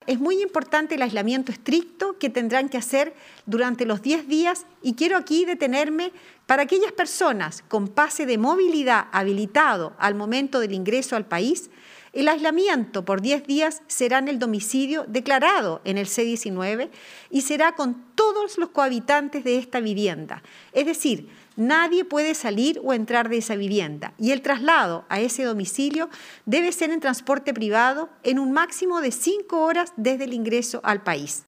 es muy importante el aislamiento estricto que tendrán que hacer durante los 10 días y quiero aquí detenerme para aquellas personas con pase de movilidad habilitado al momento del ingreso al país. El aislamiento por 10 días será en el domicilio declarado en el C-19 y será con todos los cohabitantes de esta vivienda. Es decir, nadie puede salir o entrar de esa vivienda y el traslado a ese domicilio debe ser en transporte privado en un máximo de 5 horas desde el ingreso al país.